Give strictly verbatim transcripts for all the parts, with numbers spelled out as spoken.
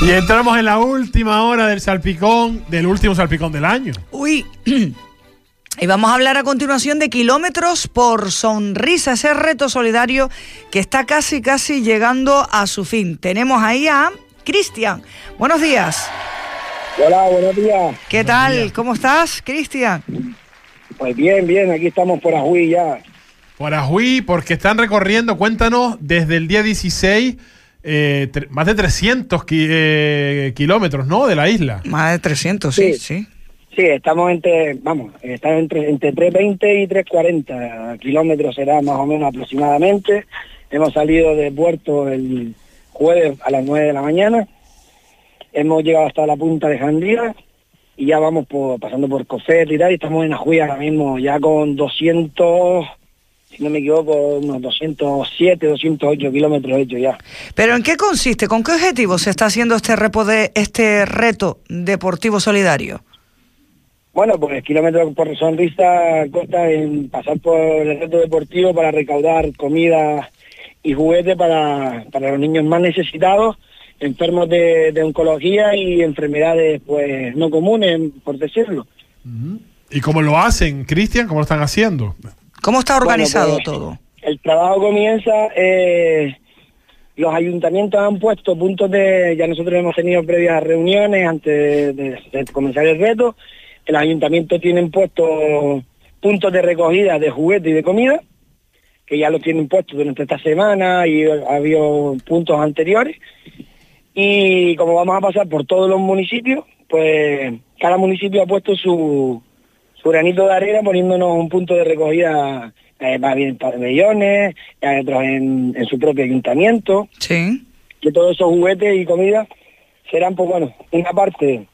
Y entramos en la última hora del salpicón, del último salpicón del año. Uy, y vamos a hablar a continuación de Kilómetros por Sonrisa, ese reto solidario que está casi, casi llegando a su fin. Tenemos ahí a Cristian. Buenos días. Hola, buenos días. ¿Qué tal? ¿Cómo estás, Cristian? Pues bien, bien, aquí estamos por Ajuí ya. Por Ajuí, porque están recorriendo, cuéntanos, desde el día dieciséis, eh, más de trescientos ki eh, kilómetros, ¿no?, de la isla. Más de trescientos, sí, sí. Sí, sí estamos entre, vamos, estamos entre, entre trescientos veinte y trescientos cuarenta kilómetros será más o menos aproximadamente. Hemos salido de puerto el jueves a las nueve de la mañana. Hemos llegado hasta la punta de Jandía y ya vamos por, pasando por Cofet y tal, y estamos en Ajuí ahora mismo ya con doscientos, si no me equivoco, unos doscientos siete, doscientos ocho kilómetros hechos ya. ¿Pero en qué consiste? ¿Con qué objetivo se está haciendo este, repo de, este reto deportivo solidario? Bueno, pues Kilómetros por Sonrisa consta en pasar por el reto deportivo para recaudar comida y juguetes para, para los niños más necesitados, enfermos de, de oncología y enfermedades pues no comunes, por decirlo. Uh-huh. ¿Y cómo lo hacen, Cristian? ¿Cómo lo están haciendo? ¿Cómo está organizado bueno, pues, todo? El trabajo comienza, eh, los ayuntamientos han puesto puntos de, ya nosotros hemos tenido previas reuniones antes de, de comenzar el reto, los ayuntamientos tienen puestos puntos de recogida de juguetes y de comida, que ya los tienen puestos durante esta semana y ha habido puntos anteriores. Y como vamos a pasar por todos los municipios, pues cada municipio ha puesto su, su granito de arena poniéndonos un punto de recogida, eh, más bien en pabellones, hay otros en, en su propio ayuntamiento. Sí. Que todos esos juguetes y comida serán, pues bueno, una parte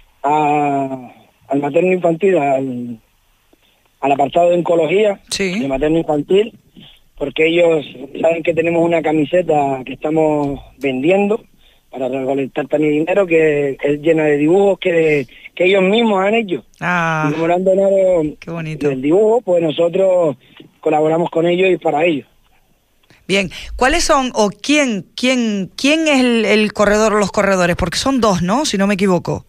a, al materno infantil, al, al apartado de oncología, sí, de materno infantil, porque ellos saben que tenemos una camiseta que estamos vendiendo para recolectar también dinero, que es llena de dibujos que, que ellos mismos han hecho. Ah, y como no han donado qué bonito el dibujo, pues nosotros colaboramos con ellos y para ellos. Bien, ¿cuáles son o quién quién quién es el, el corredor o los corredores? Porque son dos, ¿no? Si no me equivoco.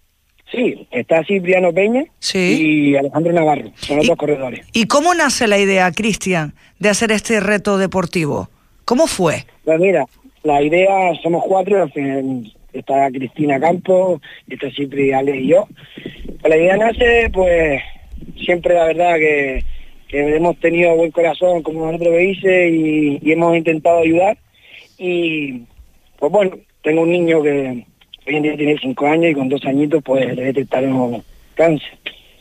Sí, está Cipriano Peña, sí, y Alejandro Navarro, son los ¿Y, dos corredores. ¿Y cómo nace la idea, Cristian, de hacer este reto deportivo? ¿Cómo fue? Pues mira, la idea, somos cuatro, está Cristina Campos, está Cipri, Ale y yo. Pues la idea nace, pues, siempre la verdad que, que hemos tenido buen corazón, como nosotros veis, y, y hemos intentado ayudar. Y, pues bueno, tengo un niño que hoy en día tiene cinco años y con dos añitos, pues, le detectaron cáncer.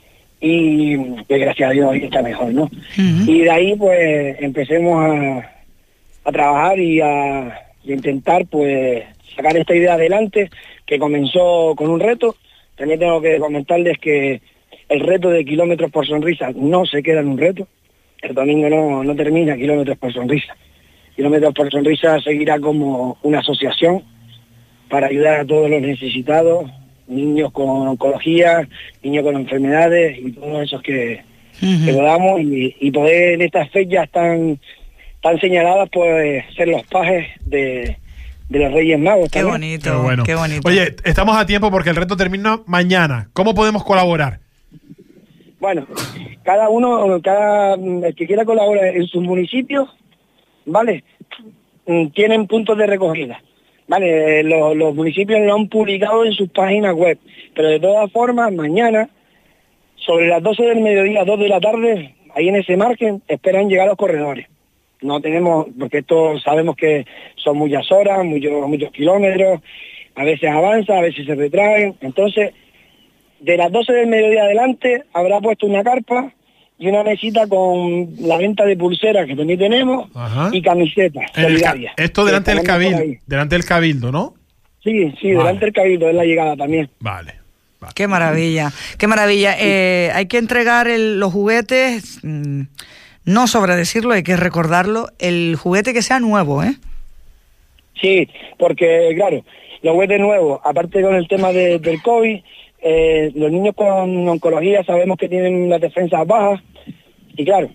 Y, pues, gracias a Dios, hoy está mejor, ¿no? Uh-huh. Y de ahí, pues, empecemos a, a trabajar y a... y intentar pues sacar esta idea adelante, que comenzó con un reto. También tengo que comentarles que el reto de Kilómetros por Sonrisa no se queda en un reto, el domingo no, no termina Kilómetros por Sonrisa. Kilómetros por Sonrisa seguirá como una asociación para ayudar a todos los necesitados, niños con oncología, niños con enfermedades y todos esos que, uh-huh. que podamos, y, y poder en estas fechas tan tan señaladas, pues, ser los pajes de, de los Reyes Magos. Qué también. bonito, qué bueno. qué bonito. Oye, estamos a tiempo porque el reto termina mañana. ¿Cómo podemos colaborar? Bueno, cada uno, cada el que quiera colaborar en sus municipios, ¿vale? Tienen puntos de recogida, ¿vale? Los, los municipios lo han publicado en sus páginas web, pero de todas formas, mañana, sobre las doce del mediodía, dos de la tarde, ahí en ese margen, esperan llegar los corredores. No tenemos, porque esto sabemos que son muchas horas, muchos, muchos kilómetros, a veces avanza, a veces se retraen. Entonces, de las doce del mediodía adelante, habrá puesto una carpa y una mesita con la venta de pulseras que también tenemos. Ajá. Y camisetas solidarias. Esto delante del cabildo, delante del cabildo, ¿no? Sí, sí, vale. Delante del cabildo es la llegada también. Vale. vale. Qué maravilla, qué maravilla. Sí. Eh, hay que entregar el, los juguetes... Mmm, no sobra decirlo, hay que recordarlo, el juguete que sea nuevo, ¿eh? Sí, porque, claro, los juguetes nuevos, aparte con el tema de, del COVID, eh, los niños con oncología sabemos que tienen las defensas bajas, y claro,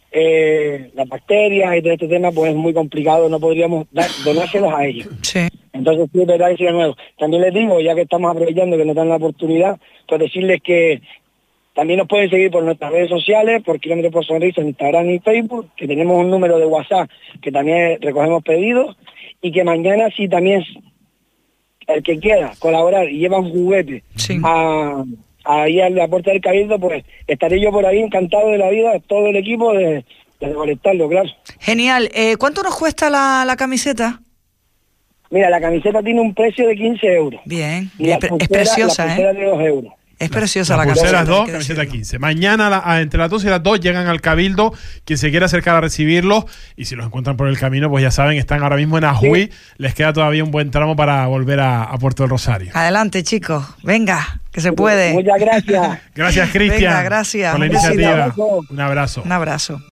eh, las bacterias y todo este tema, pues es muy complicado, no podríamos dar, donárselos a ellos. Sí. Entonces, sí, es verdad que sigue nuevo. También les digo, ya que estamos aprovechando que nos dan la oportunidad, pues decirles que también nos pueden seguir por nuestras redes sociales, por Kilómetros por Sonrisa en Instagram y Facebook, que tenemos un número de WhatsApp que también recogemos pedidos, y que mañana sí también el que quiera colaborar y lleva un juguete sí. a, ahí a la puerta del Cabildo, pues estaré yo por ahí encantado de la vida, todo el equipo de, de recolectarlo, claro. Genial. Eh, ¿Cuánto nos cuesta la, la camiseta? Mira, la camiseta tiene un precio de quince euros. Bien, Y la es, pulsera, es preciosa, la pulsera ¿eh? de dos euros. Es preciosa la, las camiseta. pulseras dos, hay que camiseta decirlo. quince. Mañana la- a- entre las dos y las dos llegan al Cabildo. Quien se quiera acercar a recibirlos, y si los encuentran por el camino, pues ya saben, están ahora mismo en Ajuy. Sí. Les queda todavía un buen tramo para volver a, a Puerto del Rosario. Adelante, chicos. Venga, que se puede. Muchas gracias. Gracias, Cristian. Venga, gracias. Por la Un besito. iniciativa. abrazo. Un abrazo. Un abrazo.